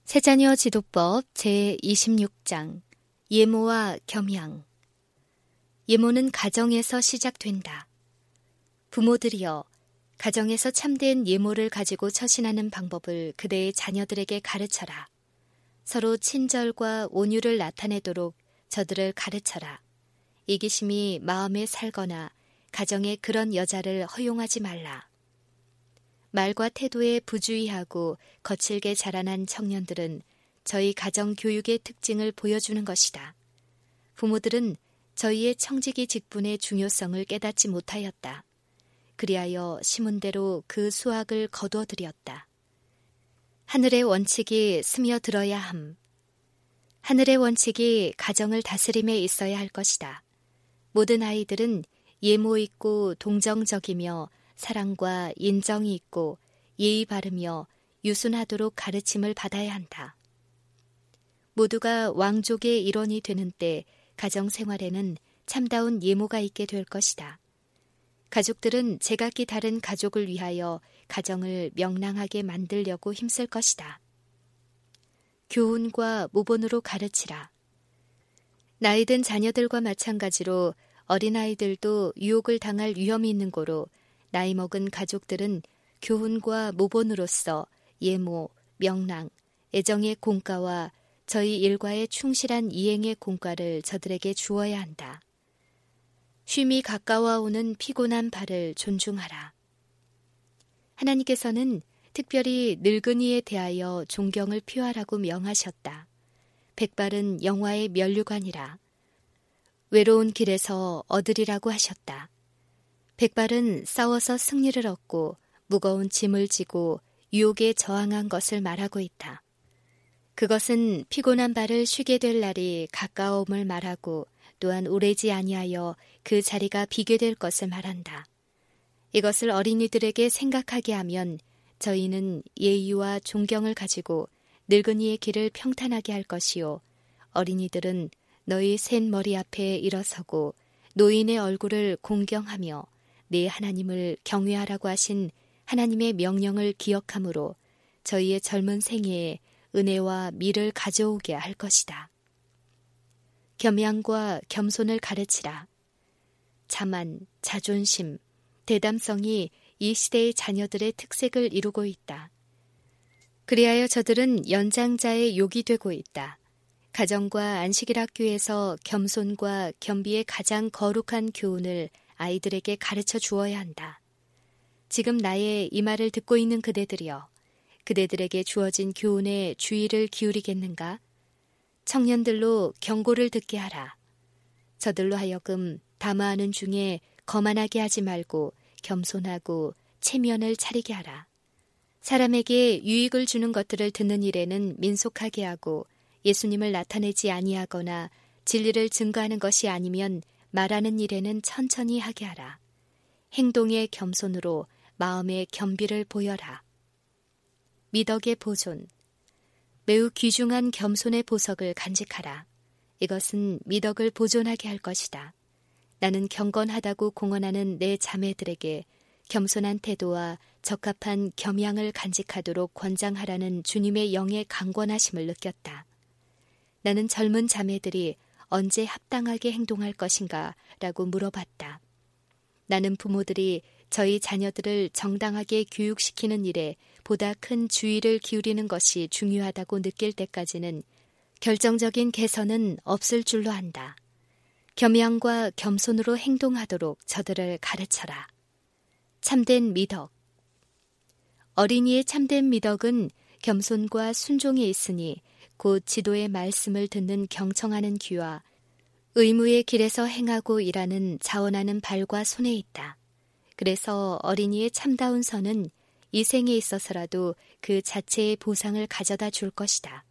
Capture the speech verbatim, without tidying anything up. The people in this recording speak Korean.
세자녀 지도법 제이십육 장 예모와 겸양. 예모는 가정에서 시작된다. 부모들이여, 가정에서 참된 예모를 가지고 처신하는 방법을 그대의 자녀들에게 가르쳐라. 서로 친절과 온유를 나타내도록 저들을 가르쳐라. 이기심이 마음에 살거나 가정에 그런 여자를 허용하지 말라. 말과 태도에 부주의하고 거칠게 자라난 청년들은 저희 가정 교육의 특징을 보여주는 것이다. 부모들은 저희의 청지기 직분의 중요성을 깨닫지 못하였다. 그리하여 심은대로 그 수확을 거두어들였다. 하늘의 원칙이 스며들어야 함. 하늘의 원칙이 가정을 다스림에 있어야 할 것이다. 모든 아이들은 예모 있고 동정적이며 사랑과 인정이 있고 예의 바르며 유순하도록 가르침을 받아야 한다. 모두가 왕족의 일원이 되는 때 가정생활에는 참다운 예모가 있게 될 것이다. 가족들은 제각기 다른 가족을 위하여 가정을 명랑하게 만들려고 힘쓸 것이다. 교훈과 모본으로 가르치라. 나이 든 자녀들과 마찬가지로 어린아이들도 유혹을 당할 위험이 있는 고로 나이 먹은 가족들은 교훈과 모본으로서 예모, 명랑, 애정의 공과와 저희 일과에 충실한 이행의 공과를 저들에게 주어야 한다. 쉼이 가까워오는 피곤한 발을 존중하라. 하나님께서는 특별히 늙은이에 대하여 존경을 표하라고 명하셨다. 백발은 영화의 면류관이라. 외로운 길에서 얻으리라고 하셨다. 백발은 싸워서 승리를 얻고 무거운 짐을 지고 유혹에 저항한 것을 말하고 있다. 그것은 피곤한 발을 쉬게 될 날이 가까움을 말하고 또한 오래지 아니하여 그 자리가 비게 될 것을 말한다. 이것을 어린이들에게 생각하게 하면 저희는 예의와 존경을 가지고 늙은이의 길을 평탄하게 할 것이요, 어린이들은 너희 샌 머리 앞에 일어서고 노인의 얼굴을 공경하며 네 하나님을 경외하라고 하신 하나님의 명령을 기억함으로 저희의 젊은 생애에 은혜와 미를 가져오게 할 것이다. 겸양과 겸손을 가르치라. 자만, 자존심, 대담성이 이 시대의 자녀들의 특색을 이루고 있다. 그리하여 저들은 연장자의 욕이 되고 있다. 가정과 안식일학교에서 겸손과 겸비의 가장 거룩한 교훈을 아이들에게 가르쳐 주어야 한다. 지금 나의 이 말을 듣고 있는 그대들이여, 그대들에게 주어진 교훈에 주의를 기울이겠는가? 청년들로 경고를 듣게 하라. 저들로 하여금 담화하는 중에 거만하게 하지 말고 겸손하고 체면을 차리게 하라. 사람에게 유익을 주는 것들을 듣는 일에는 민속하게 하고 예수님을 나타내지 아니하거나 진리를 증거하는 것이 아니면 말하는 일에는 천천히 하게 하라. 행동의 겸손으로 마음의 겸비를 보여라. 미덕의 보존. 매우 귀중한 겸손의 보석을 간직하라. 이것은 미덕을 보존하게 할 것이다. 나는 경건하다고 공언하는 내 자매들에게 겸손한 태도와 적합한 겸양을 간직하도록 권장하라는 주님의 영의 강권하심을 느꼈다. 나는 젊은 자매들이 언제 합당하게 행동할 것인가 라고 물어봤다. 나는 부모들이 저희 자녀들을 정당하게 교육시키는 일에 보다 큰 주의를 기울이는 것이 중요하다고 느낄 때까지는 결정적인 개선은 없을 줄로 안다. 겸양과 겸손으로 행동하도록 저들을 가르쳐라. 참된 미덕. 어린이의 참된 미덕은 겸손과 순종에 있으니 곧 지도의 말씀을 듣는 경청하는 귀와 의무의 길에서 행하고 일하는 자원하는 발과 손에 있다. 그래서 어린이의 참다운 선은 이 생에 있어서라도 그 자체의 보상을 가져다 줄 것이다.